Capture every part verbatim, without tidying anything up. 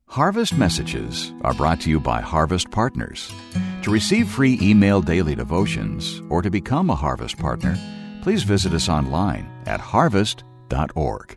Harvest Messages are brought to you by Harvest Partners. To receive free email daily devotions or to become a Harvest Partner, please visit us online at harvest dot org.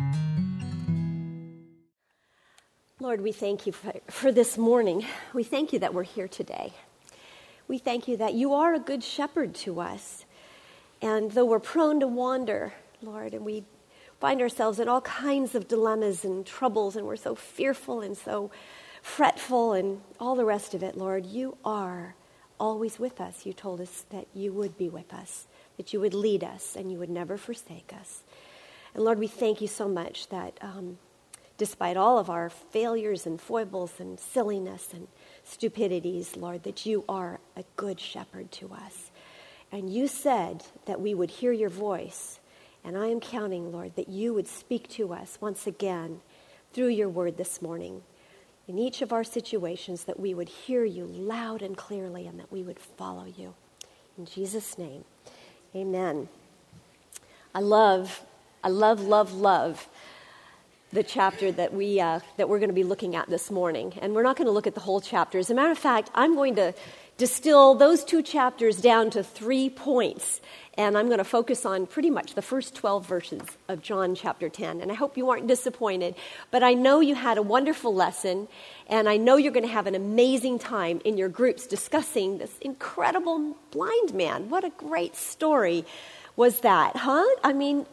Lord, we thank you for, for this morning. We thank you that we're here today. We thank you that you are a good shepherd to us. And though we're prone to wander, Lord, and we find ourselves in all kinds of dilemmas and troubles, and we're so fearful and so fretful and all the rest of it, Lord, you are always with us. You told us that you would be with us, that you would lead us, and you would never forsake us. And Lord, we thank you so much that um, despite all of our failures and foibles and silliness and stupidities, Lord, that you are a good shepherd to us. And you said that we would hear your voice. And I am counting, Lord, that you would speak to us once again through your word this morning. In each of our situations, that we would hear you loud and clearly and that we would follow you. In Jesus' name, amen. I love, I love, love, love the chapter that, we, uh, that we're going to be looking at this morning. And we're not going to look at the whole chapter. As a matter of fact, I'm going to distill those two chapters down to three points. And I'm going to focus on pretty much the first twelve verses of John chapter ten. And I hope you aren't disappointed. But I know you had a wonderful lesson. And I know you're going to have an amazing time in your groups discussing this incredible blind man. What a great story was that, huh? I mean,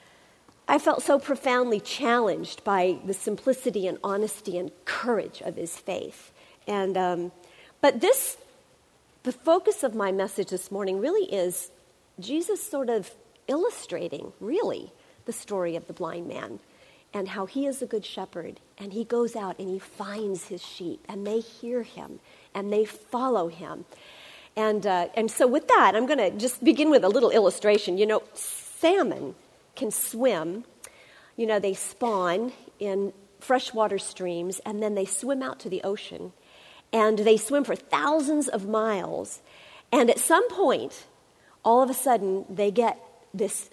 I felt so profoundly challenged by the simplicity and honesty and courage of his faith. And um, but this, the focus of my message this morning really is Jesus sort of illustrating, really, the story of the blind man and how he is a good shepherd, and he goes out and he finds his sheep, and they hear him, and they follow him. And uh, and so with that, I'm going to just begin with a little illustration. You know, salmon can swim. You know, they spawn in freshwater streams, and then they swim out to the ocean, and they swim for thousands of miles, and at some point, all of a sudden, they get this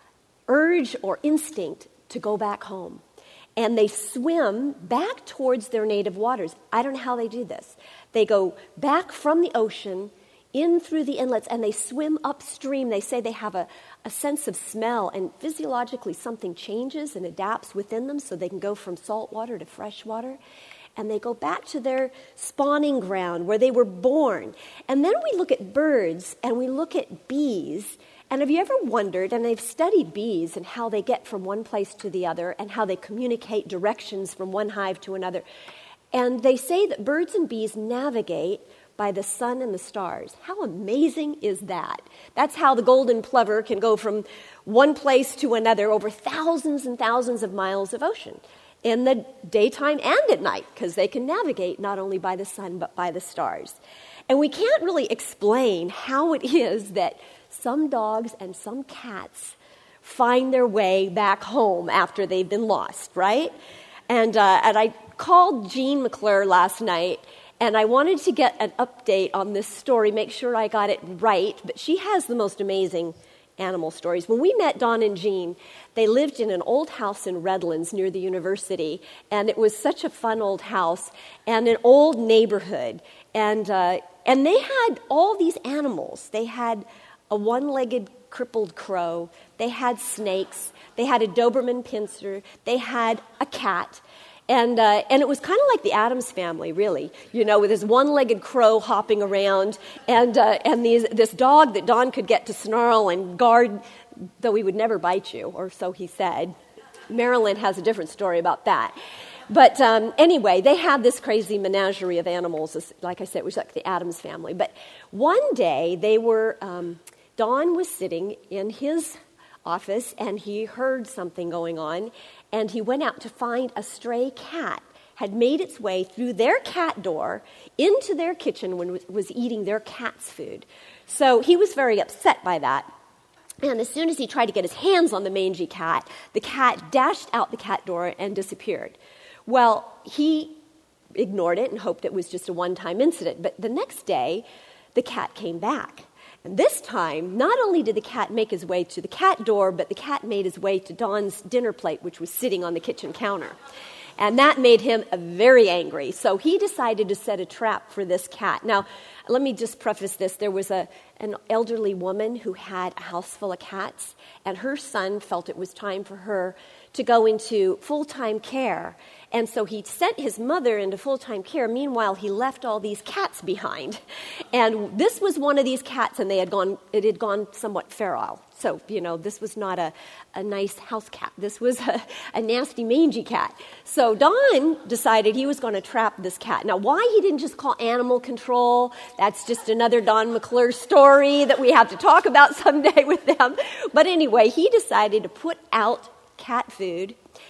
urge or instinct to go back home. And they swim back towards their native waters. I don't know how they do this. They go back from the ocean, in through the inlets, and they swim upstream. They say they have a, a sense of smell, and physiologically something changes and adapts within them so they can go from salt water to fresh water. And they go back to their spawning ground where they were born. And then we look at birds and we look at bees. And have you ever wondered, and I've studied bees and how they get from one place to the other and how they communicate directions from one hive to another. And they say that birds and bees navigate by the sun and the stars. How amazing is that? That's how the golden plover can go from one place to another over thousands and thousands of miles of ocean in the daytime and at night, because they can navigate not only by the sun but by the stars. And we can't really explain how it is that some dogs and some cats find their way back home after they've been lost, right? And, uh, and I called Jean McClure last night, and I wanted to get an update on this story, make sure I got it right, but she has the most amazing animal stories. When we met Don and Jean, they lived in an old house in Redlands near the university, and it was such a fun old house and an old neighborhood. And uh, and they had all these animals. They had a one-legged crippled crow. They had snakes. They had a Doberman Pinscher. They had a cat. And uh, and it was kind of like the Addams Family, really, you know, with this one-legged crow hopping around, and uh, and these this dog that Don could get to snarl and guard, though he would never bite you, or so he said. Marilyn has a different story about that. But um, anyway, they had this crazy menagerie of animals. Like I said, it was like the Addams Family. But one day, they were um, Don was sitting in his office, and he heard something going on, and he went out to find a stray cat had made its way through their cat door into their kitchen when it was eating their cat's food. So he was very upset by that. And as soon as he tried to get his hands on the mangy cat, the cat dashed out the cat door and disappeared. Well, he ignored it and hoped it was just a one-time incident. But the next day, the cat came back. And this time, not only did the cat make his way to the cat door, but the cat made his way to Don's dinner plate, which was sitting on the kitchen counter. And that made him very angry. So he decided to set a trap for this cat. Now, let me just preface this. There was a an elderly woman who had a house full of cats, and her son felt it was time for her to go into full-time care. And so he sent his mother into full-time care. Meanwhile, he left all these cats behind. And this was one of these cats, and they had gone, it had gone somewhat feral. So, you know, this was not a, a nice house cat. This was a, a nasty, mangy cat. So Don decided he was going to trap this cat. Now, why he didn't just call animal control, that's just another Don McClure story that we have to talk about someday with them. But anyway, he decided to put out cat food,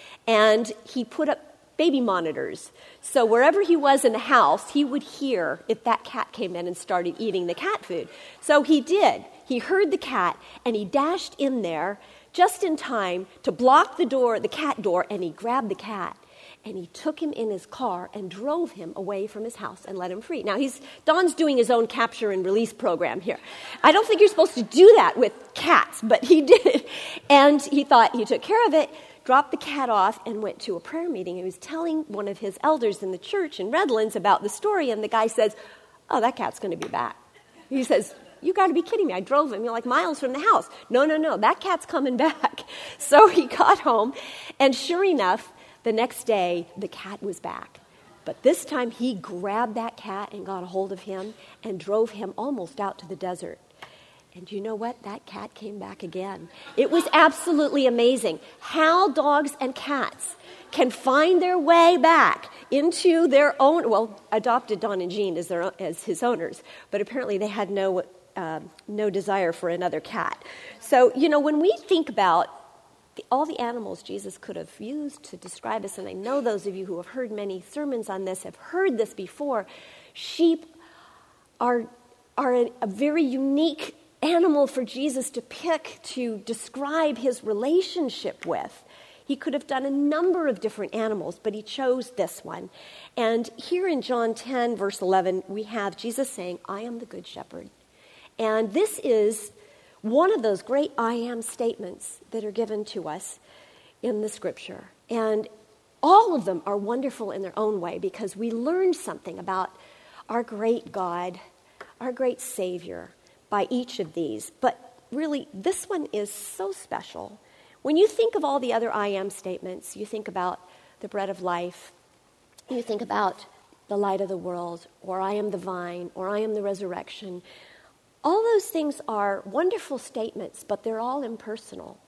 and he put up baby monitors. So wherever he was in the house, he would hear if that cat came in and started eating the cat food. So he did. He heard the cat, and he dashed in there just in time to block the door, the cat door, and he grabbed the cat, and he took him in his car and drove him away from his house and let him free. Now, he's Don's doing his own capture and release program here. I don't think you're supposed to do that with cats, but he did. And he thought he took care of it, dropped the cat off, and went to a prayer meeting. He was telling one of his elders in the church in Redlands about the story, and the guy says, oh, that cat's going to be back. He says, you got to be kidding me. I drove him, you know, like miles from the house. No, no, no, that cat's coming back. So he got home, and sure enough, the next day, the cat was back. But this time, he grabbed that cat and got a hold of him and drove him almost out to the desert. And you know what? That cat came back again. It was absolutely amazing how dogs and cats can find their way back into their own, well, adopted Don and Jean as, their, as his owners, but apparently they had no, uh, no desire for another cat. So, you know, when we think about the, all the animals Jesus could have used to describe us, and I know those of you who have heard many sermons on this have heard this before, sheep are, are a, a very unique animal for Jesus to pick to describe his relationship with. He could have done a number of different animals, but he chose this one. And here in John ten, verse eleven, we have Jesus saying, I am the good shepherd. And this is one of those great I am statements that are given to us in the scripture. And all of them are wonderful in their own way because we learn something about our great God, our great Savior, by each of these. But really, this one is so special. When you think of all the other I am statements, you think about the bread of life, you think about the light of the world, or I am the vine, or I am the resurrection. All those things are wonderful statements, but they're all impersonal.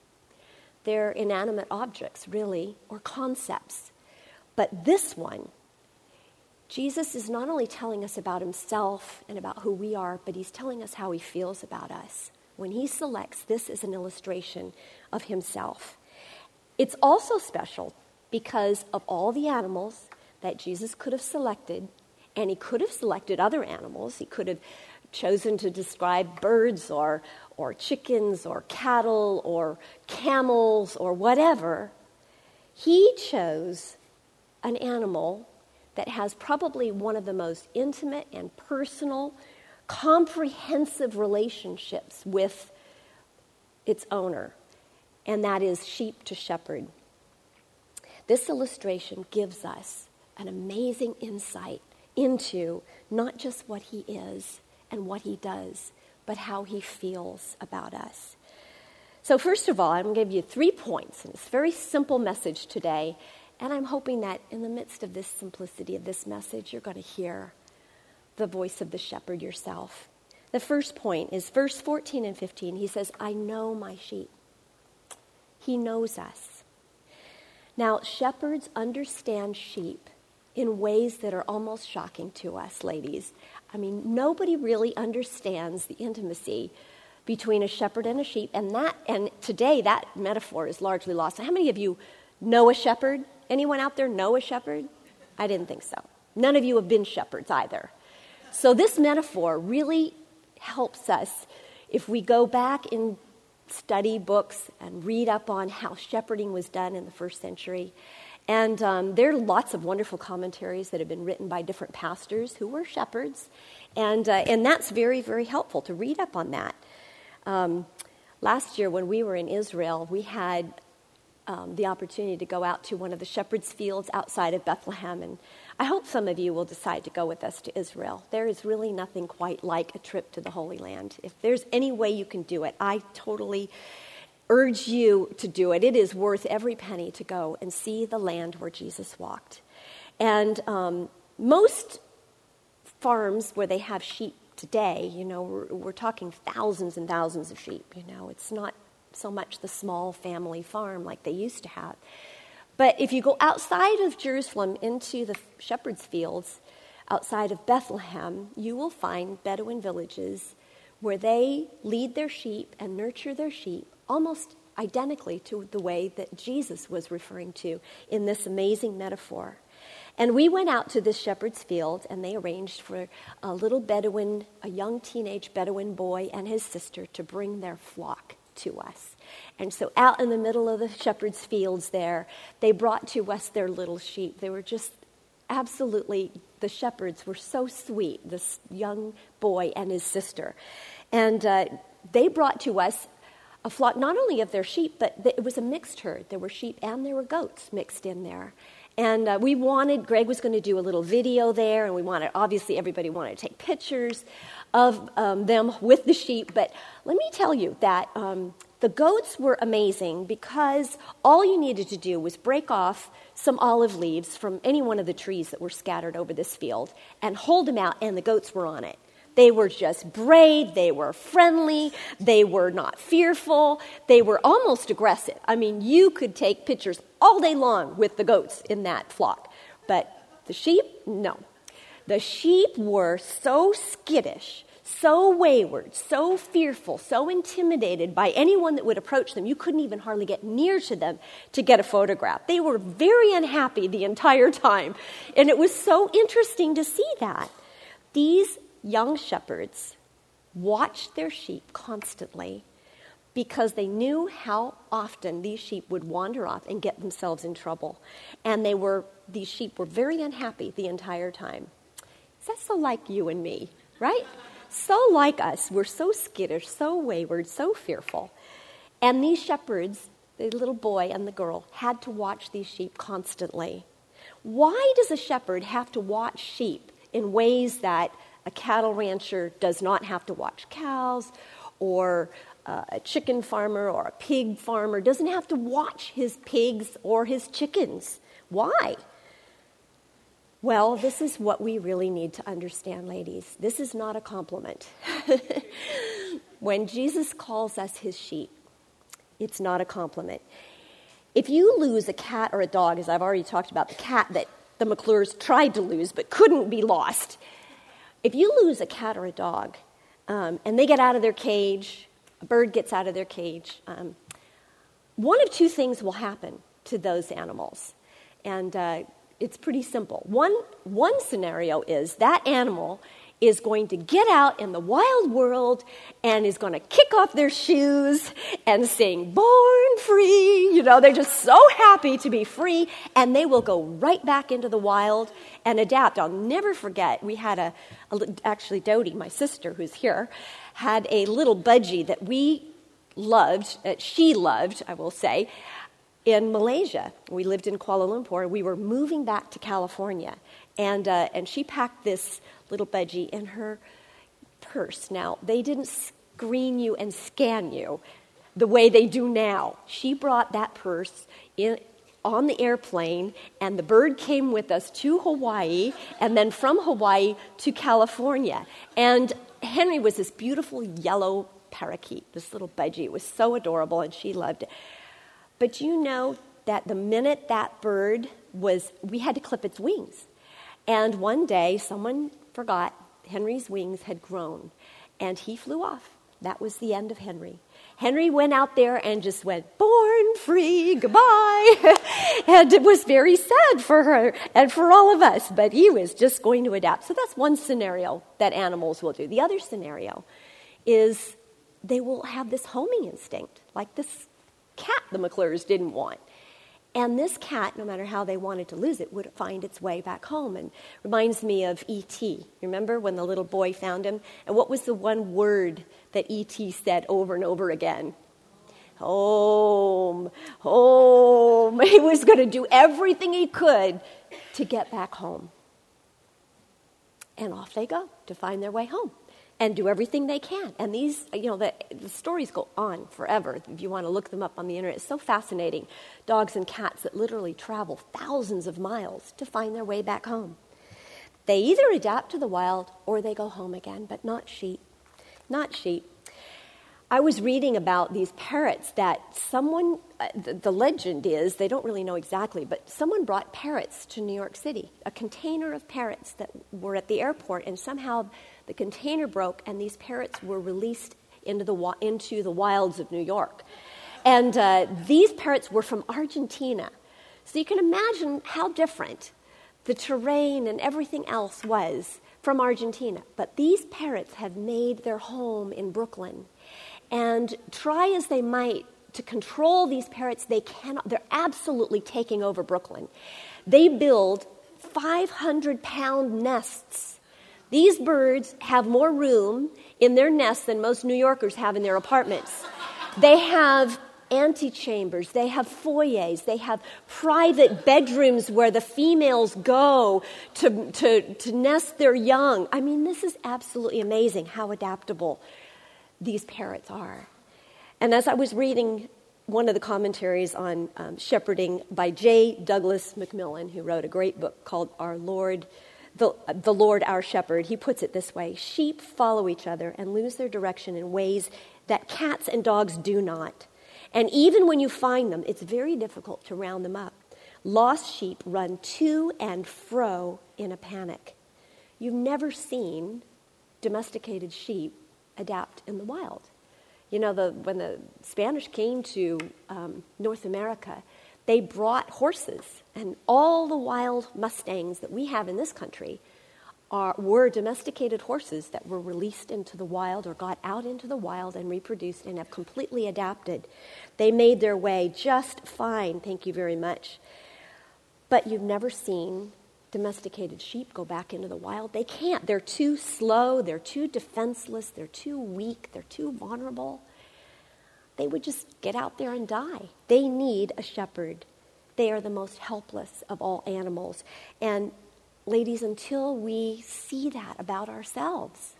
They're inanimate objects, really, or concepts. But this one, Jesus is not only telling us about himself and about who we are, but he's telling us how he feels about us. When he selects this as an illustration of himself. It's also special because of all the animals that Jesus could have selected, and he could have selected other animals. He could have chosen to describe birds or, or chickens or cattle or camels or whatever. He chose an animal that has probably one of the most intimate and personal, comprehensive relationships with its owner, and that is sheep to shepherd. This illustration gives us an amazing insight into not just what he is and what he does, but how he feels about us. So first of all, I'm going to give you three points, and it's a very simple message today, and I'm hoping that in the midst of this simplicity of this message, you're going to hear the voice of the shepherd yourself. The first point is verse fourteen and fifteen. He says, I know my sheep. He knows us. Now, shepherds understand sheep in ways that are almost shocking to us, ladies. I mean, nobody really understands the intimacy between a shepherd and a sheep, and that, and today that metaphor is largely lost. How many of you know a shepherd? Anyone out there know a shepherd? I didn't think so. None of you have been shepherds either. So this metaphor really helps us if we go back and study books and read up on how shepherding was done in the first century. And um, there are lots of wonderful commentaries that have been written by different pastors who were shepherds. And, uh, and that's very, very helpful to read up on that. Um, last year when we were in Israel, we had um, the opportunity to go out to one of the shepherd's fields outside of Bethlehem, and I hope some of you will decide to go with us to Israel. There is really nothing quite like a trip to the Holy Land. If there's any way you can do it, I totally urge you to do it. It is worth every penny to go and see the land where Jesus walked. And um, most farms where they have sheep today, you know, we're, we're talking thousands and thousands of sheep. You know, it's not so much the small family farm like they used to have. But if you go outside of Jerusalem into the shepherd's fields, outside of Bethlehem, you will find Bedouin villages where they lead their sheep and nurture their sheep almost identically to the way that Jesus was referring to in this amazing metaphor. And we went out to this shepherd's field, and they arranged for a little Bedouin, a young teenage Bedouin boy and his sister to bring their flock to us. And so out in the middle of the shepherd's fields there, they brought to us their little sheep. They were just absolutely, the shepherds were so sweet, this young boy and his sister. And uh, they brought to us a flock not only of their sheep, but it was a mixed herd. There were sheep and there were goats mixed in there. And uh, we wanted, Greg was going to do a little video there, and we wanted, obviously everybody wanted to take pictures of um, them with the sheep. But let me tell you that um, the goats were amazing because all you needed to do was break off some olive leaves from any one of the trees that were scattered over this field and hold them out, and the goats were on it. They were just brave, they were friendly, they were not fearful, they were almost aggressive. I mean, you could take pictures all day long with the goats in that flock. But the sheep, no. The sheep were so skittish, so wayward, so fearful, so intimidated by anyone that would approach them. You couldn't even hardly get near to them to get a photograph. They were very unhappy the entire time. And it was so interesting to see that. These young shepherds watched their sheep constantly because they knew how often these sheep would wander off and get themselves in trouble. And they were, these sheep were very unhappy the entire time. Is that so like you and me, right? So like us. We're so skittish, so wayward, so fearful. And these shepherds, the little boy and the girl, had to watch these sheep constantly. Why does a shepherd have to watch sheep in ways that a cattle rancher does not have to watch cows, or uh, a chicken farmer or a pig farmer doesn't have to watch his pigs or his chickens? Why? Well, this is what we really need to understand, ladies. This is not a compliment. When Jesus calls us his sheep, it's not a compliment. If you lose a cat or a dog, as I've already talked about, the cat that the McClures tried to lose but couldn't be lost, if you lose a cat or a dog, um, and they get out of their cage, a bird gets out of their cage, um, one of two things will happen to those animals. And uh, it's pretty simple. One, one scenario is that animal is going to get out in the wild world and is going to kick off their shoes and sing, "Born free." You know, they're just so happy to be free, and they will go right back into the wild and adapt. I'll never forget, we had a, a actually Dodie, my sister who's here, had a little budgie that we loved, that she loved, I will say, in Malaysia. We lived in Kuala Lumpur. We were moving back to California, and uh, and she packed this little budgie in her purse. Now, they didn't screen you and scan you the way they do now. She brought that purse in on the airplane, and the bird came with us to Hawaii, and then from Hawaii to California. And Henry was this beautiful yellow parakeet, this little budgie. It was so adorable, and she loved it. But you know that the minute that bird was, we had to clip its wings. And one day, someone forgot Henry's wings had grown, and he flew off. That was the end of Henry. Henry went out there and just went, "Born free, goodbye." And it was very sad for her and for all of us, but he was just going to adapt. So that's one scenario that animals will do. The other scenario is they will have this homing instinct, like this cat the McClures didn't want. And this cat, no matter how they wanted to lose it, would find its way back home. And reminds me of E T Remember when the little boy found him? And what was the one word that E T said over and over again? home, home. He was going to do everything he could to get back home. And off they go to find their way home and do everything they can. And these, you know, the, the stories go on forever. If you want to look them up on the internet, it's so fascinating. Dogs and cats that literally travel thousands of miles to find their way back home. They either adapt to the wild or they go home again, but not sheep. Not sheep. I was reading about these parrots that someone, uh, the, the legend is, they don't really know exactly, but someone brought parrots to New York City, a container of parrots that were at the airport, and somehow the container broke and these parrots were released into the, into the wilds of New York. And uh, these parrots were from Argentina. So you can imagine how different the terrain and everything else was from Argentina. But these parrots have made their home in Brooklyn. And try as they might to control these parrots, they cannot, they're absolutely taking over Brooklyn. They build five hundred pound nests. These birds have more room in their nests than most New Yorkers have in their apartments. They have antechambers, they have foyers, they have private bedrooms where the females go to, to, to nest their young. I mean, this is absolutely amazing how adaptable these parrots are. And as I was reading one of the commentaries on um, shepherding by J. Douglas Macmillan, who wrote a great book called Our Lord, the, the Lord Our Shepherd, he puts it this way: sheep follow each other and lose their direction in ways that cats and dogs do not. And even when you find them, it's very difficult to round them up. Lost sheep run to and fro in a panic. You've never seen domesticated sheep adapt in the wild. You know, the, when the Spanish came to um, North America, they brought horses, and all the wild Mustangs that we have in this country are, were domesticated horses that were released into the wild or got out into the wild and reproduced and have completely adapted. They made their way just fine, thank you very much. But you've never seen domesticated sheep go back into the wild. They can't. They're too slow. They're too defenseless. They're too weak. They're too vulnerable. They would just get out there and die. They need a shepherd. They are the most helpless of all animals. And ladies, until we see that about ourselves,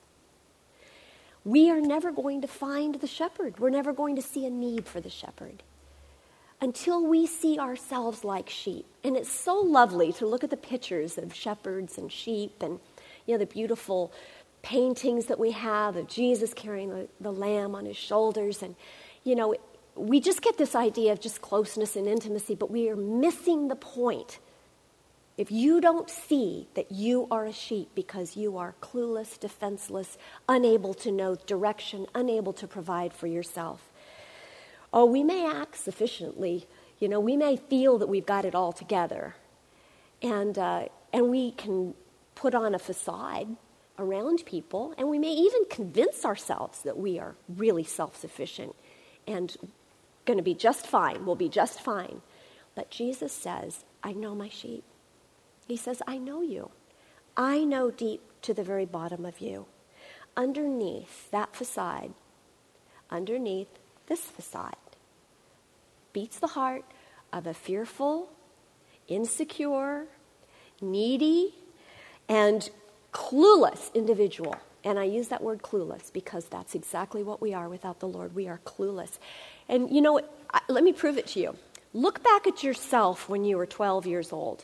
we are never going to find the shepherd. We're never going to see a need for the shepherd until we see ourselves like sheep. And it's so lovely to look at the pictures of shepherds and sheep and, you know, the beautiful paintings that we have of Jesus carrying the, the lamb on his shoulders. And, you know, we just get this idea of just closeness and intimacy, but we are missing the point if you don't see that you are a sheep because you are clueless, defenseless, unable to know direction, unable to provide for yourself. Oh, we may act sufficiently, you know, we may feel that we've got it all together, and uh, and we can put on a facade around people, and we may even convince ourselves that we are really self-sufficient and going to be just fine, we'll be just fine. But Jesus says, I know my sheep. He says, I know you. I know deep to the very bottom of you. Underneath that facade, underneath this facade, beats the heart of a fearful, insecure, needy, and clueless individual. And I use that word clueless because that's exactly what we are without the Lord. We are clueless. And you know, I, let me prove it to you. Look back at yourself when you were twelve years old,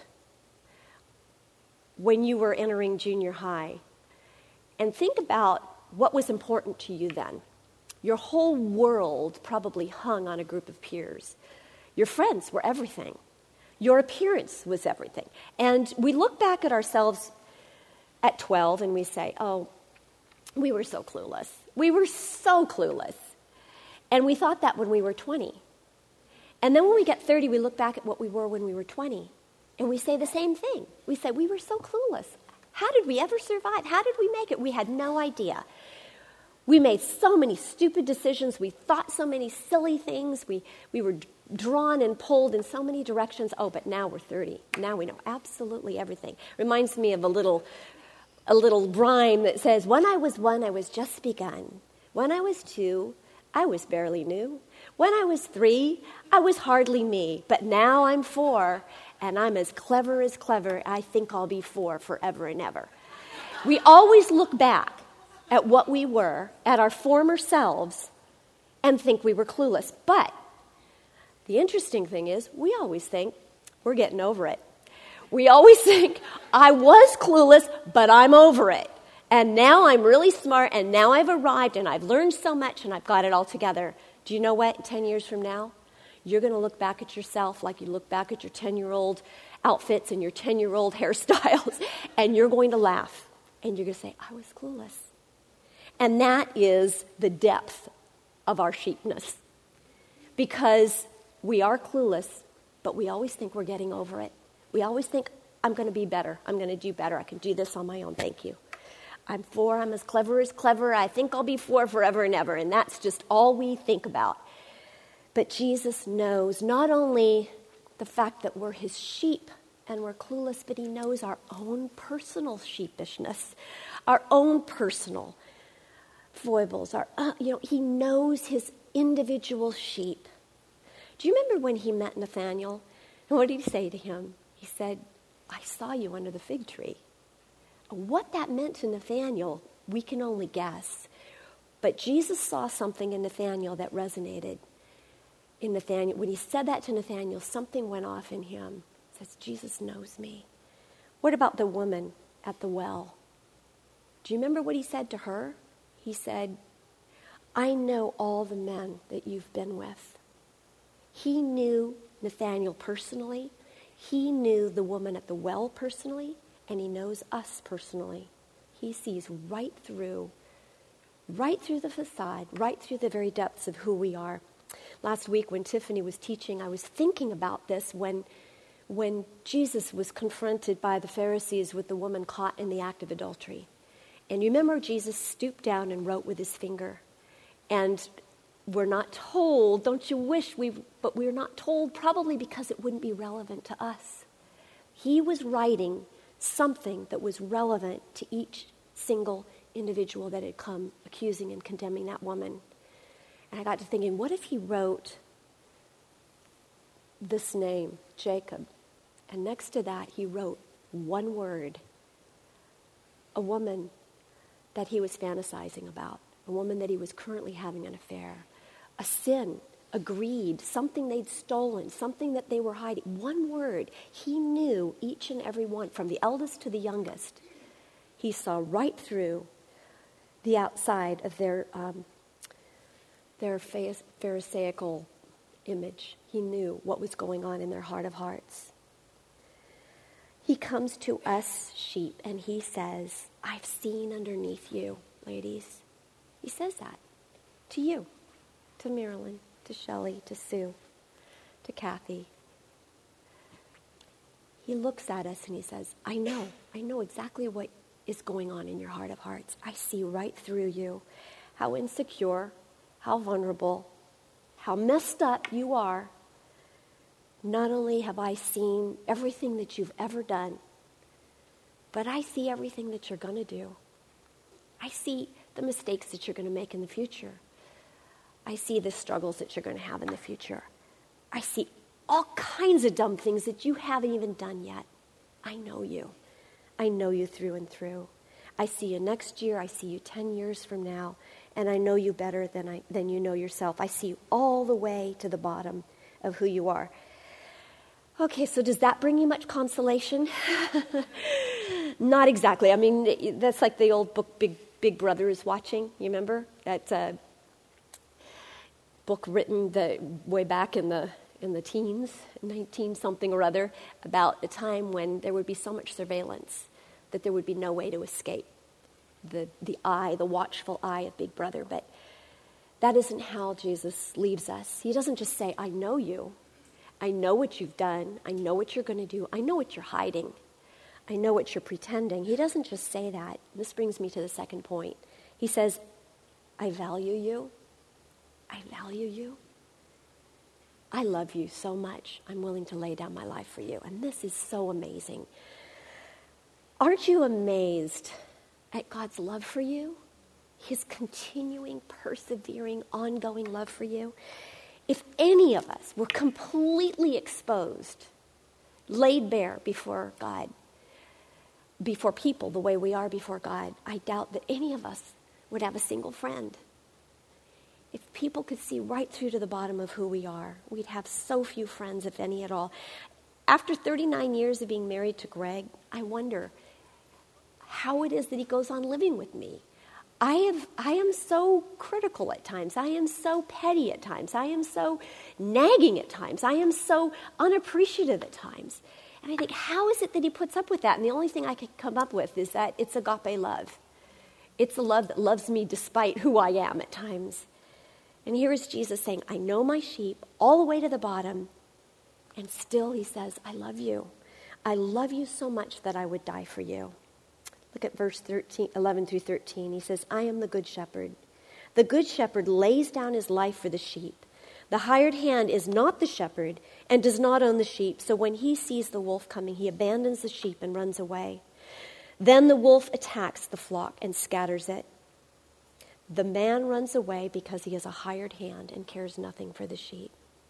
when you were entering junior high, and think about what was important to you then. Your whole world probably hung on a group of peers. Your friends were everything. Your appearance was everything. And we look back at ourselves at twelve and we say, oh, we were so clueless. We were so clueless. And we thought that when we were twenty. And then when we get thirty, we look back at what we were when we were twenty. And we say the same thing. We say, we were so clueless. How did we ever survive? How did we make it? We had no idea. We made so many stupid decisions. We thought so many silly things. We we were drawn and pulled in so many directions. Oh, but now we're thirty. Now we know absolutely everything. Reminds me of a little a little rhyme that says, when I was one, I was just begun. When I was two, I was barely new. When I was three, I was hardly me. But now I'm four, and I'm as clever as clever. I think I'll be four forever and ever. We always look back at what we were, at our former selves, and think we were clueless. But the interesting thing is, we always think we're getting over it. We always think, I was clueless, but I'm over it. And now I'm really smart, and now I've arrived, and I've learned so much, and I've got it all together. Do you know what? Ten years from now, you're going to look back at yourself like you look back at your ten-year-old outfits and your ten-year-old hairstyles, and you're going to laugh, and you're going to say, I was clueless. And that is the depth of our sheepness, because we are clueless, but we always think we're getting over it. We always think, I'm going to be better. I'm going to do better. I can do this on my own. Thank you. I'm four. I'm as clever as clever. I think I'll be four forever and ever. And that's just all we think about. But Jesus knows not only the fact that we're his sheep and we're clueless, but he knows our own personal sheepishness, our own personal foibles. Our, uh, you know, he knows his individual sheep. Do you remember when he met Nathanael? And what did he say to him? He said, I saw you under the fig tree. What that meant to Nathanael, we can only guess. But Jesus saw something in Nathanael that resonated. In Nathanael, when he said that to Nathanael, something went off in him. It says, Jesus knows me. What about the woman at the well? Do you remember what he said to her? He said, I know all the men that you've been with. He knew Nathanael personally. He knew the woman at the well personally. And he knows us personally. He sees right through, right through the facade, right through the very depths of who we are. Last week when Tiffany was teaching, I was thinking about this when, when Jesus was confronted by the Pharisees with the woman caught in the act of adultery. And you remember Jesus stooped down and wrote with his finger. And we're not told, don't you wish we, but we're not told probably because it wouldn't be relevant to us. He was writing something that was relevant to each single individual that had come accusing and condemning that woman. And I got to thinking, what if he wrote this name, Jacob, and next to that he wrote one word, a woman that he was fantasizing about, a woman that he was currently having an affair, a sin, a greed, something they'd stolen, something that they were hiding. One word. He knew each and every one, from the eldest to the youngest. He saw right through the outside of their um, their pharisaical image. He knew what was going on in their heart of hearts. He comes to us sheep and he says, I've seen underneath you, ladies. He says that to you, to Marilyn, to Shelley, to Sue, to Kathy. He looks at us and he says, I know, I know exactly what is going on in your heart of hearts. I see right through you, how insecure, how vulnerable, how messed up you are. Not only have I seen everything that you've ever done, but I see everything that you're going to do. I see the mistakes that you're going to make in the future. I see the struggles that you're going to have in the future. I see all kinds of dumb things that you haven't even done yet. I know you. I know you through and through. I see you next year. I see you ten years from now. And I know you better than I, than you know yourself. I see you all the way to the bottom of who you are. Okay, so does that bring you much consolation? Not exactly. I mean, that's like the old book, Big Big Brother is Watching. You remember? That uh, book written the, way back in the in the teens, nineteen something or other, about a time when there would be so much surveillance that there would be no way to escape the the eye, the watchful eye of Big Brother. But that isn't how Jesus leaves us. He doesn't just say, I know you. I know what you've done. I know what you're going to do. I know what you're hiding. I know what you're pretending. He doesn't just say that. This brings me to the second point. He says, I value you. I value you. I love you so much. I'm willing to lay down my life for you. And this is so amazing. Aren't you amazed at God's love for you? his continuing, persevering, ongoing love for you. If any of us were completely exposed, laid bare before God, before people the way we are before God, I doubt that any of us would have a single friend. If people could see right through to the bottom of who we are, we'd have so few friends, if any at all. After thirty-nine years of being married to Greg, I wonder how it is that he goes on living with me. I have, I am so critical at times. I am so petty at times. I am so nagging at times. I am so unappreciative at times. And I think, how is it that he puts up with that? And the only thing I can come up with is that it's agape love. It's a love that loves me despite who I am at times. And here is Jesus saying, I know my sheep all the way to the bottom. And still he says, I love you. I love you so much that I would die for you. Look at verse thirteen, eleven through thirteen. He says, I am the good shepherd. The good shepherd lays down his life for the sheep. The hired hand is not the shepherd and does not own the sheep. So when he sees the wolf coming, he abandons the sheep and runs away. Then the wolf attacks the flock and scatters it. The man runs away because he is a hired hand and cares nothing for the sheep.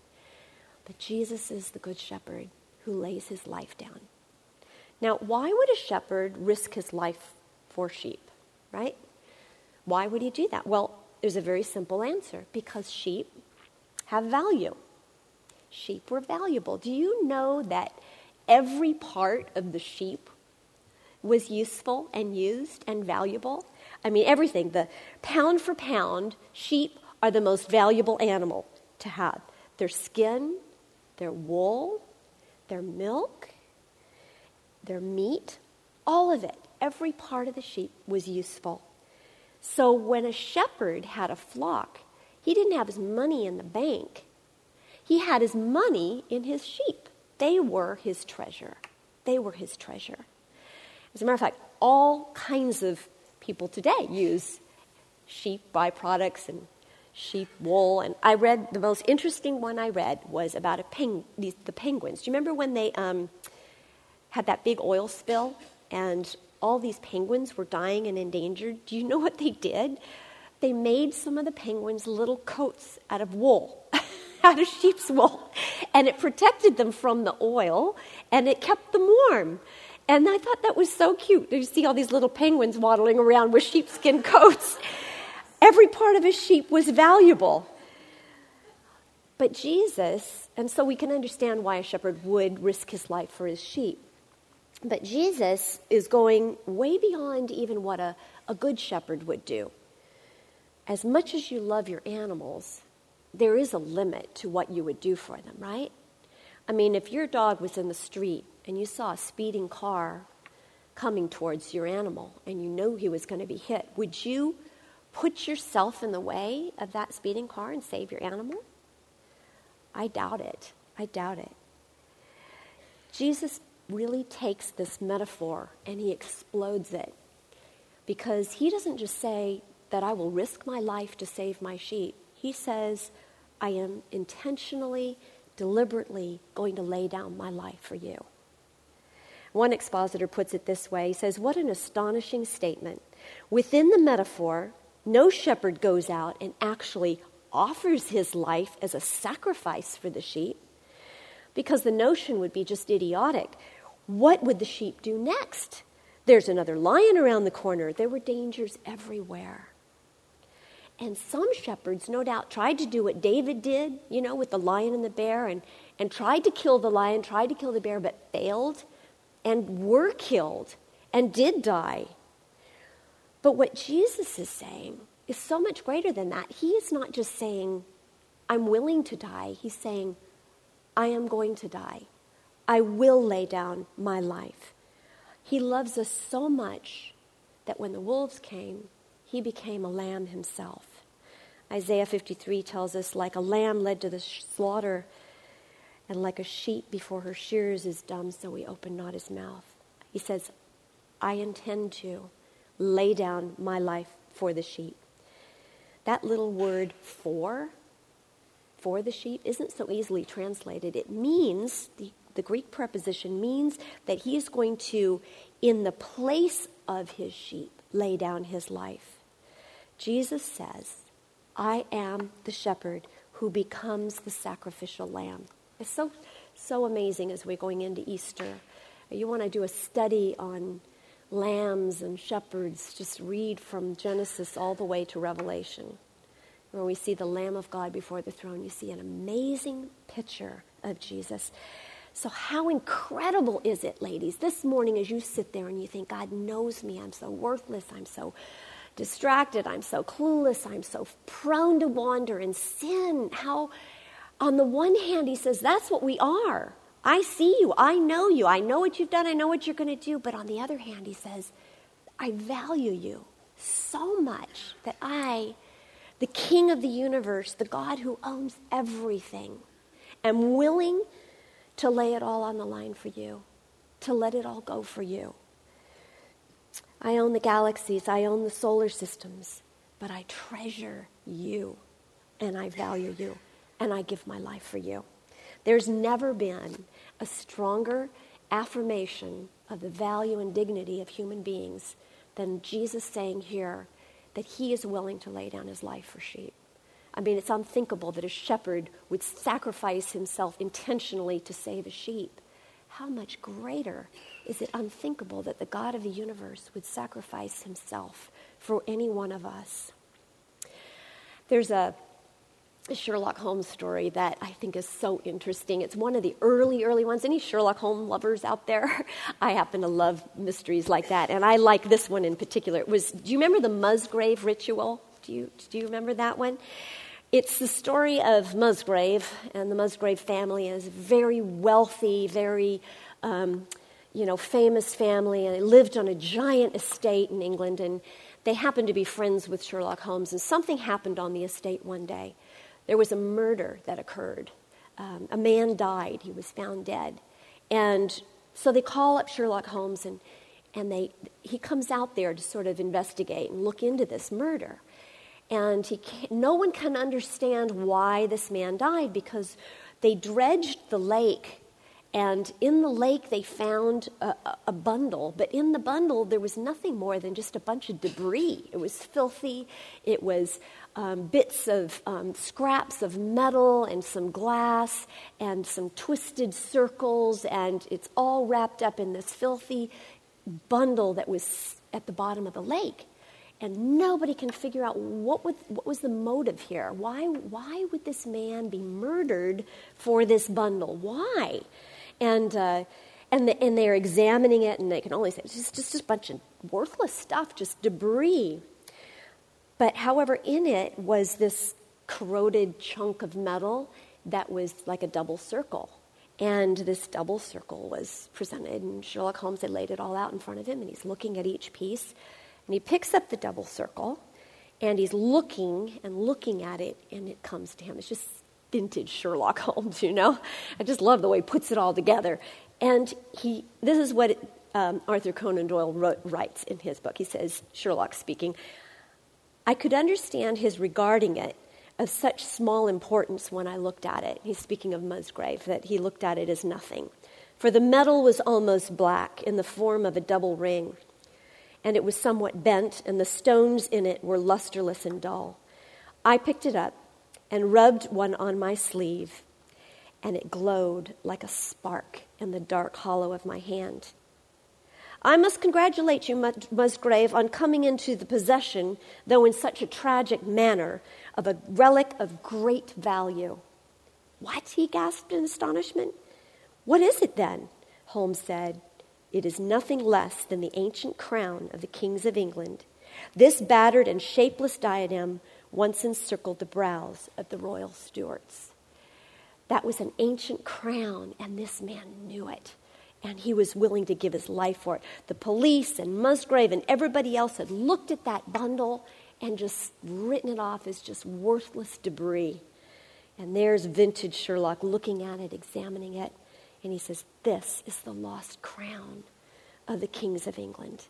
But Jesus is the good shepherd who lays his life down. Now, why would a shepherd risk his life for sheep, right? Why would he do that? Well, there's a very simple answer. Because sheep have value. Sheep were valuable. Do you know that every part of the sheep was useful and used and valuable? I mean, everything. The pound for pound, sheep are the most valuable animal to have. Their skin, their wool, their milk, their meat, all of it, every part of the sheep was useful. So when a shepherd had a flock, he didn't have his money in the bank. He had his money in his sheep. They were his treasure. They were his treasure. As a matter of fact, all kinds of people today use sheep byproducts and sheep wool. And I read, the most interesting one I read was about a peng, these, the penguins. Do you remember when they um, had that big oil spill and all these penguins were dying and endangered? Do you know what they did? They made some of the penguins little coats out of wool, out of sheep's wool. And it protected them from the oil and it kept them warm. And I thought that was so cute. You see all these little penguins waddling around with sheepskin coats. Every part of a sheep was valuable. But Jesus, and so we can understand why a shepherd would risk his life for his sheep. But Jesus is going way beyond even what a, a good shepherd would do. As much as you love your animals, there is a limit to what you would do for them, right? I mean, if your dog was in the street and you saw a speeding car coming towards your animal and you knew he was going to be hit, would you put yourself in the way of that speeding car and save your animal? I doubt it. I doubt it. Jesus really takes this metaphor and he explodes it, because he doesn't just say that I will risk my life to save my sheep. He says, I am intentionally, deliberately going to lay down my life for you. One expositor puts it this way. He says, what an astonishing statement. Within the metaphor, no shepherd goes out and actually offers his life as a sacrifice for the sheep, because the notion would be just idiotic. What would the sheep do next? There's another lion around the corner. There were dangers everywhere. And some shepherds, no doubt, tried to do what David did, you know, with the lion and the bear, and, and tried to kill the lion, tried to kill the bear, but failed and were killed and did die. But what Jesus is saying is so much greater than that. He is not just saying, I'm willing to die. He's saying, I am going to die. I will lay down my life. He loves us so much that when the wolves came, he became a lamb himself. Isaiah fifty-three tells us, like a lamb led to the slaughter, and like a sheep before her shearers is dumb, so he opened not his mouth. He says, I intend to lay down my life for the sheep. That little word for, for the sheep, isn't so easily translated. It means, the, the Greek preposition means that he is going to, in the place of his sheep, lay down his life. Jesus says, I am the shepherd who becomes the sacrificial lamb. It's so, so amazing as we're going into Easter. You want to do a study on lambs and shepherds, just read from Genesis all the way to Revelation, where we see the Lamb of God before the throne. You see an amazing picture of Jesus. So how incredible is it, ladies, this morning as you sit there and you think, God knows me, I'm so worthless, I'm so distracted, I'm so clueless, I'm so prone to wander and sin. How, on the one hand, he says, that's what we are. I see you, I know you, I know what you've done, I know what you're going to do. But on the other hand, he says, I value you so much that I, the King of the universe, the God who owns everything, am willing to lay it all on the line for you, to let it all go for you. I own the galaxies, I own the solar systems, but I treasure you, and I value you, and I give my life for you. There's never been a stronger affirmation of the value and dignity of human beings than Jesus saying here that he is willing to lay down his life for sheep. I mean, it's unthinkable that a shepherd would sacrifice himself intentionally to save a sheep. How much greater is it unthinkable that the God of the universe would sacrifice himself for any one of us? There's a, a Sherlock Holmes story that I think is so interesting. It's one of the early, early ones. Any Sherlock Holmes lovers out there? I happen to love mysteries like that, and I like this one in particular. It was, do you remember the Musgrave ritual? Do you, do you remember that one? It's the story of Musgrave, and the Musgrave family is a very wealthy, very, um, you know, famous family, and they lived on a giant estate in England, and they happened to be friends with Sherlock Holmes, and something happened on the estate one day. There was a murder that occurred. Um, a man died. He was found dead. And so they call up Sherlock Holmes, and, and they he comes out there to sort of investigate and look into this murder. And he can't, no one can understand why this man died, because they dredged the lake, and in the lake they found a, a bundle. But in the bundle there was nothing more than just a bunch of debris. It was filthy. It was um, bits of um, scraps of metal and some glass and some twisted circles, and it's all wrapped up in this filthy bundle that was at the bottom of the lake. And nobody can figure out what, would, what was the motive here. Why, why would this man be murdered for this bundle? Why? And uh, and, the, and they're examining it, and they can only say it's just, just a bunch of worthless stuff, just debris. But however, in it was this corroded chunk of metal that was like a double circle. And this double circle was presented, and Sherlock Holmes had laid it all out in front of him, and he's looking at each piece. And he picks up the double circle, and he's looking and looking at it, and it comes to him. It's just vintage Sherlock Holmes, you know. I just love the way he puts it all together. And he, this is what it, um, Arthur Conan Doyle wrote, writes in his book. He says, Sherlock speaking, I could understand his regarding it of such small importance when I looked at it. He's speaking of Musgrave, that he looked at it as nothing. For the metal was almost black in the form of a double ring, and it was somewhat bent, and the stones in it were lusterless and dull. I picked it up and rubbed one on my sleeve, and it glowed like a spark in the dark hollow of my hand. I must congratulate you, Musgrave, on coming into the possession, though in such a tragic manner, of a relic of great value. What? He gasped in astonishment. What is it then? Holmes said. It is nothing less than the ancient crown of the kings of England. This battered and shapeless diadem once encircled the brows of the royal Stuarts. That was an ancient crown, and this man knew it, and he was willing to give his life for it. The police and Musgrave and everybody else had looked at that bundle and just written it off as just worthless debris. And there's vintage Sherlock looking at it, examining it. And he says, this is the lost crown of the kings of England.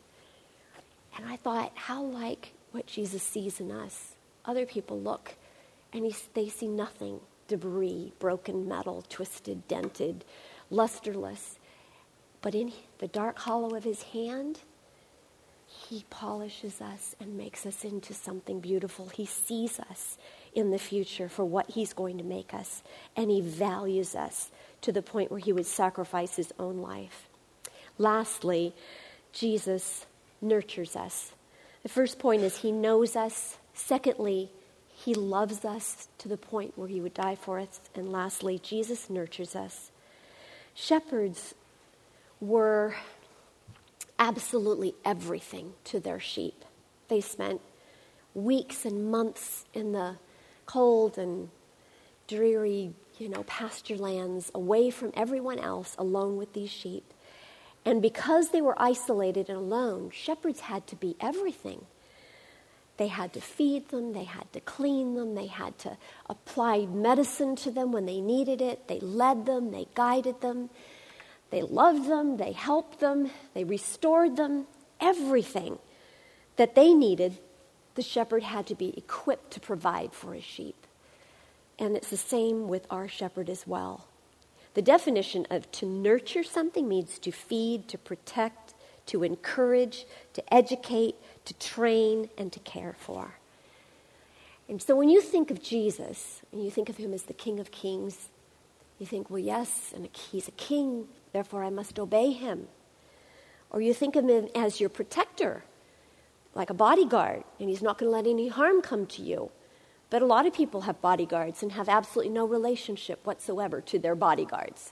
And I thought, how like what Jesus sees in us. Other people look, and he, they see nothing. Debris, broken metal, twisted, dented, lusterless. But in the dark hollow of his hand, he polishes us and makes us into something beautiful. He sees us in the future for what he's going to make us, and he values us to the point where he would sacrifice his own life. Lastly, Jesus nurtures us. The first point is he knows us. Secondly, he loves us to the point where he would die for us. And lastly, Jesus nurtures us. Shepherds were absolutely everything to their sheep. They spent weeks and months in the cold and dreary, you know, pasture lands, away from everyone else, alone with these sheep. And because they were isolated and alone, shepherds had to be everything. They had to feed them, they had to clean them, they had to apply medicine to them when they needed it. They led them, they guided them, they loved them, they helped them, they restored them. Everything that they needed, the shepherd had to be equipped to provide for his sheep. And it's the same with our shepherd as well. The definition of to nurture something means to feed, to protect, to encourage, to educate, to train, and to care for. And so when you think of Jesus, and you think of him as the King of Kings, you think, well, yes, and he's a king, therefore I must obey him. Or you think of him as your protector, like a bodyguard, and he's not going to let any harm come to you. But a lot of people have bodyguards and have absolutely no relationship whatsoever to their bodyguards.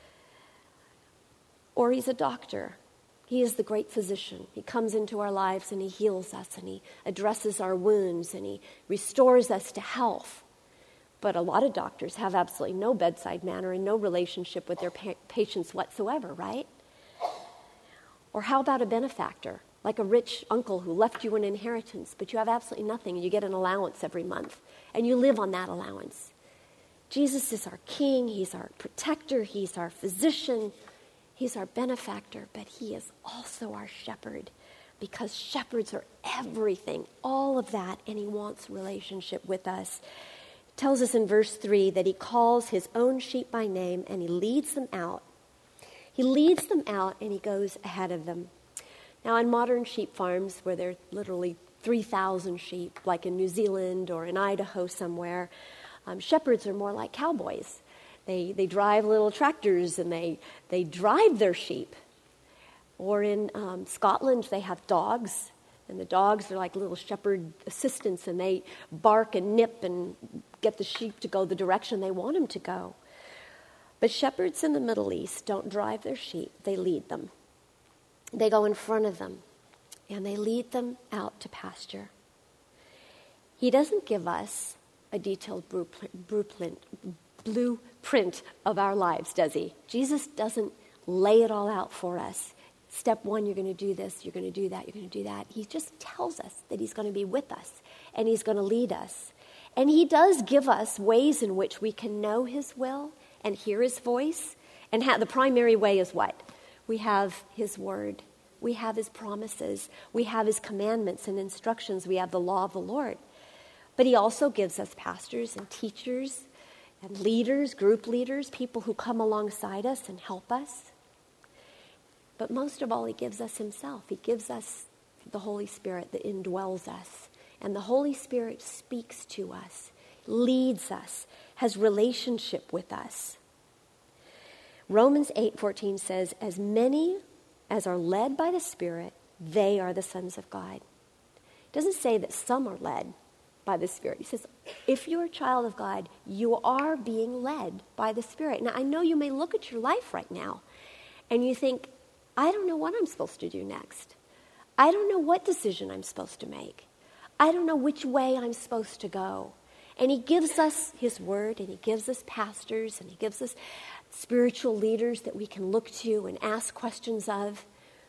Or he's a doctor. He is the great physician. He comes into our lives and he heals us and he addresses our wounds and he restores us to health. But a lot of doctors have absolutely no bedside manner and no relationship with their pa- patients whatsoever, right? Or how about a benefactor? Like a rich uncle who left you an inheritance, but you have absolutely nothing, and you get an allowance every month, and you live on that allowance. Jesus is our king, he's our protector, he's our physician, he's our benefactor, but he is also our shepherd, because shepherds are everything, all of that, and he wants relationship with us. It tells us in verse three that he calls his own sheep by name, and he leads them out. He leads them out, and he goes ahead of them. Now, on modern sheep farms, where there are literally three thousand sheep, like in New Zealand or in Idaho somewhere, um, shepherds are more like cowboys. They they drive little tractors and they, they drive their sheep. Or in um, Scotland, they have dogs, and the dogs are like little shepherd assistants, and they bark and nip and get the sheep to go the direction they want them to go. But shepherds in the Middle East don't drive their sheep, they lead them. They go in front of them, and they lead them out to pasture. He doesn't give us a detailed blueprint, blueprint of our lives, does he? Jesus doesn't lay it all out for us. Step one, you're going to do this, you're going to do that, you're going to do that. He just tells us that he's going to be with us, and he's going to lead us. And he does give us ways in which we can know his will and hear his voice. And ha- the primary way is what? We have his word. We have his promises. We have his commandments and instructions. We have the law of the Lord. But he also gives us pastors and teachers and leaders, group leaders, people who come alongside us and help us. But most of all, he gives us himself. He gives us the Holy Spirit that indwells us. And the Holy Spirit speaks to us, leads us, has relationship with us. Romans eight fourteen says, as many as are led by the Spirit, they are the sons of God. It doesn't say that some are led by the Spirit. He says, if you're a child of God, you are being led by the Spirit. Now, I know you may look at your life right now, and you think, I don't know what I'm supposed to do next. I don't know what decision I'm supposed to make. I don't know which way I'm supposed to go. And he gives us his word, and he gives us pastors, and he gives us spiritual leaders that we can look to and ask questions of.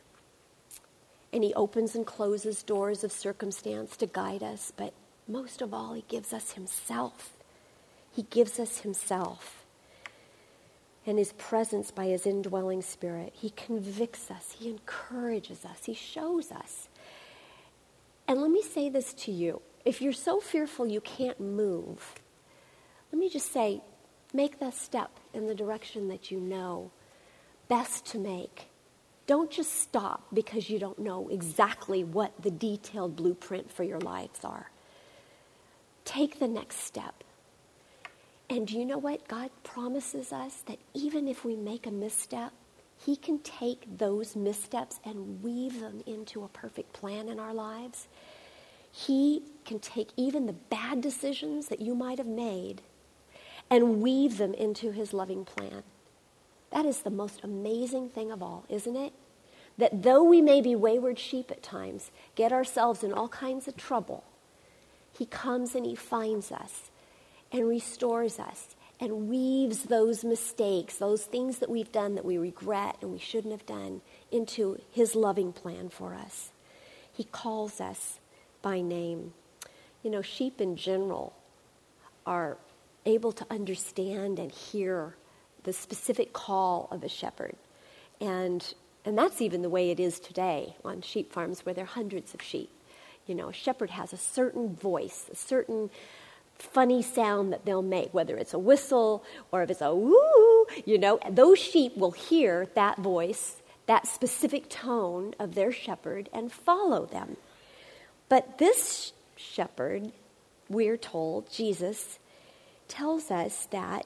And he opens and closes doors of circumstance to guide us. But most of all, he gives us himself. He gives us himself and his presence by his indwelling Spirit. He convicts us. He encourages us. He shows us. And let me say this to you. If you're so fearful you can't move, let me just say, make that step in the direction that you know best to make Don't just stop because you don't know exactly what the detailed blueprint for your lives are. Take the next step. And do you know what? God promises us that even if we make a misstep, he can take those missteps and weave them into a perfect plan in our lives. He can take even the bad decisions that you might have made and weave them into his loving plan. That is the most amazing thing of all, isn't it? That though we may be wayward sheep at times, get ourselves in all kinds of trouble, he comes and he finds us and restores us and weaves those mistakes, those things that we've done that we regret and we shouldn't have done, into his loving plan for us. He calls us by name. You know, sheep in general are able to understand and hear the specific call of a shepherd. And and that's even the way it is today on sheep farms where there are hundreds of sheep. You know, a shepherd has a certain voice, a certain funny sound that they'll make, whether it's a whistle or if it's a woo, you know, those sheep will hear that voice, that specific tone of their shepherd, and follow them. But this shepherd, we're told, Jesus, tells us that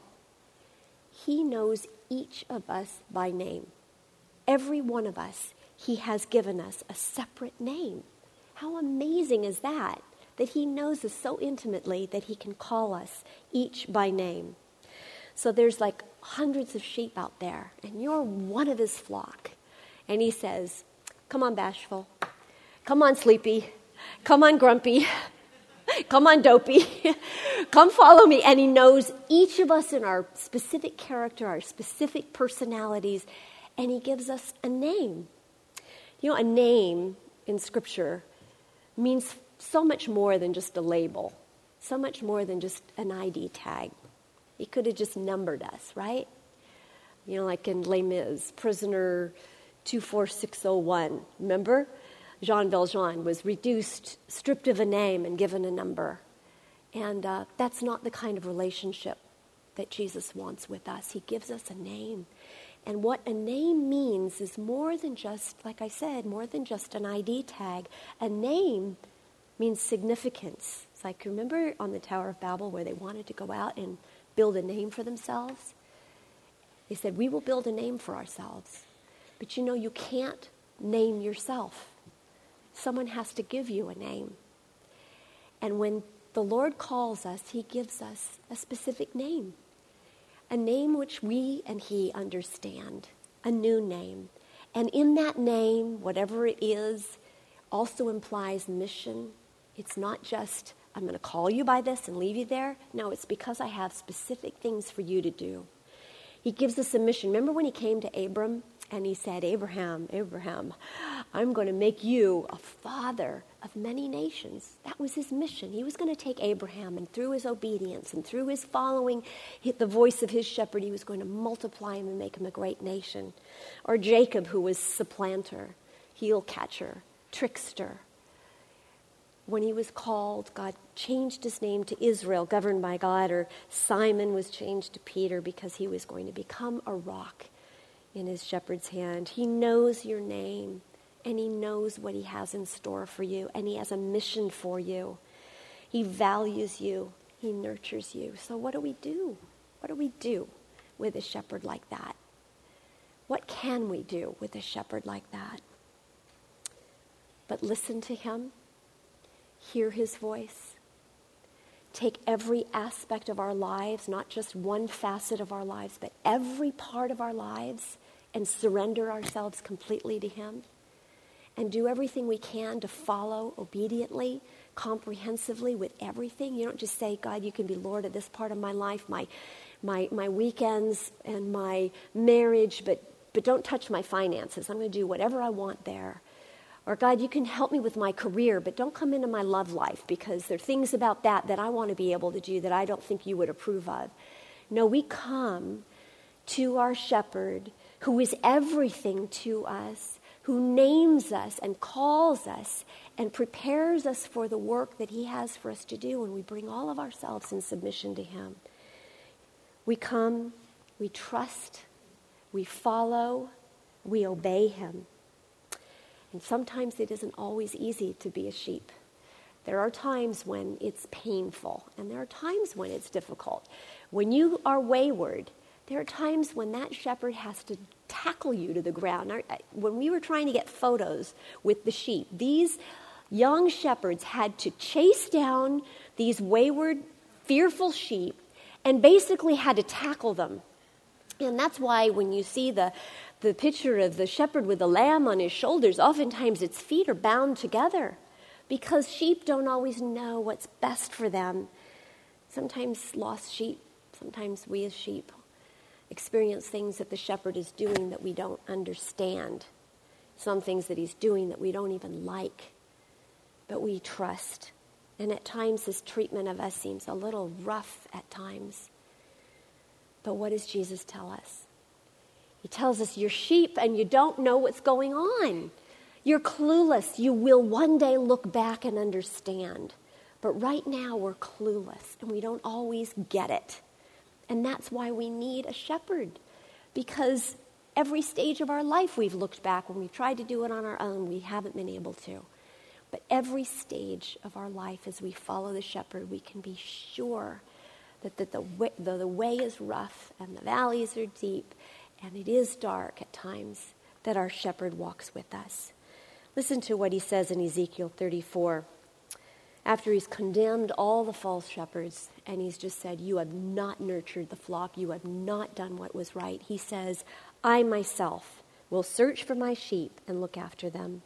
he knows each of us by name. Every one of us, he has given us a separate name. How amazing is that? That he knows us so intimately that he can call us each by name. So there's like hundreds of sheep out there, and you're one of his flock. And he says, come on, bashful. Come on, sleepy. Come on, grumpy. Come on, dopey. Come follow me. And he knows each of us in our specific character, our specific personalities, and he gives us a name. You know, a name in Scripture means so much more than just a label, so much more than just an I D tag. He could have just numbered us, right? You know, like in Les Mis, prisoner two four six oh one. Remember? Jean Valjean was reduced, stripped of a name, and given a number. And uh, that's not the kind of relationship that Jesus wants with us. He gives us a name. And what a name means is more than just, like I said, more than just an I D tag. A name means significance. It's like, remember on the Tower of Babel where they wanted to go out and build a name for themselves? They said, we will build a name for ourselves. But you know, you can't name yourself. Someone has to give you a name. And when the Lord calls us, he gives us a specific name. A name which we and he understand. A new name. And in that name, whatever it is, also implies mission. It's not just, I'm going to call you by this and leave you there. No, it's because I have specific things for you to do. He gives us a mission. Remember when he came to Abram and he said, Abraham, Abraham, I'm going to make you a father of many nations. That was his mission. He was going to take Abraham, and through his obedience and through his following the voice of his shepherd, he was going to multiply him and make him a great nation. Or Jacob, who was supplanter, heel catcher, trickster. When he was called, God changed his name to Israel, governed by God. Or Simon was changed to Peter because he was going to become a rock in his shepherd's hand. He knows your name, and he knows what he has in store for you, and he has a mission for you. He values you. He nurtures you. So what do we do? What do we do with a shepherd like that? What can we do with a shepherd like that? But listen to him. Hear his voice. Take every aspect of our lives, not just one facet of our lives, but every part of our lives, and surrender ourselves completely to him. And do everything we can to follow obediently, comprehensively with everything. You don't just say, God, you can be Lord of this part of my life, my my my weekends and my marriage, but but don't touch my finances. I'm going to do whatever I want there. Or God, you can help me with my career, but don't come into my love life because there are things about that that I want to be able to do that I don't think you would approve of. No, we come to our shepherd who is everything to us, who names us and calls us and prepares us for the work that he has for us to do, and we bring all of ourselves in submission to him. We come, we trust, we follow, we obey him. And sometimes it isn't always easy to be a sheep. There are times when it's painful, and there are times when it's difficult. When you are wayward, there are times when that shepherd has to tackle you to the ground. When we were trying to get photos with the sheep, these young shepherds had to chase down these wayward, fearful sheep and basically had to tackle them. And that's why when you see the, the picture of the shepherd with the lamb on his shoulders, oftentimes its feet are bound together because sheep don't always know what's best for them. Sometimes lost sheep, sometimes we as sheep experience things that the shepherd is doing that we don't understand. Some things that he's doing that we don't even like, but we trust. And at times his treatment of us seems a little rough at times. But what does Jesus tell us? He tells us you're sheep and you don't know what's going on. You're clueless. You will one day look back and understand. But right now we're clueless and we don't always get it. And that's why we need a shepherd. Because every stage of our life we've looked back. When we've tried to do it on our own, we haven't been able to. But every stage of our life as we follow the shepherd, we can be sure that, that the, way, the, the way is rough and the valleys are deep and it is dark at times, that our shepherd walks with us. Listen to what he says in Ezekiel thirty-four. After he's condemned all the false shepherds and he's just said, you have not nurtured the flock, you have not done what was right. He says, I myself will search for my sheep and look after them.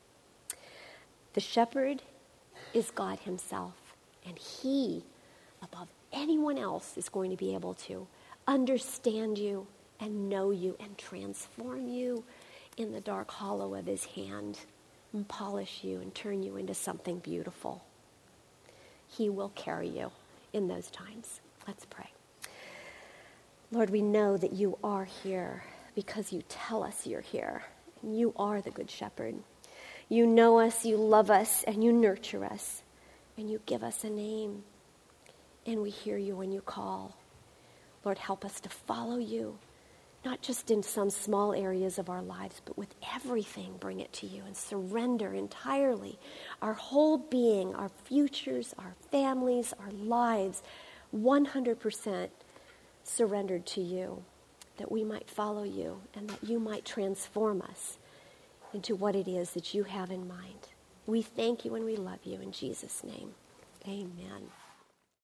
The shepherd is God himself, and he, above anyone else, is going to be able to understand you and know you and transform you in the dark hollow of his hand and polish you and turn you into something beautiful. He will carry you in those times. Let's pray. Lord, we know that you are here because you tell us you're here, and you are the good shepherd. You know us, you love us, and you nurture us, and you give us a name, and we hear you when you call. Lord, help us to follow you, not just in some small areas of our lives, but with everything, bring it to you and surrender entirely our whole being, our futures, our families, our lives, one hundred percent surrendered to you, that we might follow you and that you might transform us into what it is that you have in mind. We thank you and we love you in Jesus' name. Amen.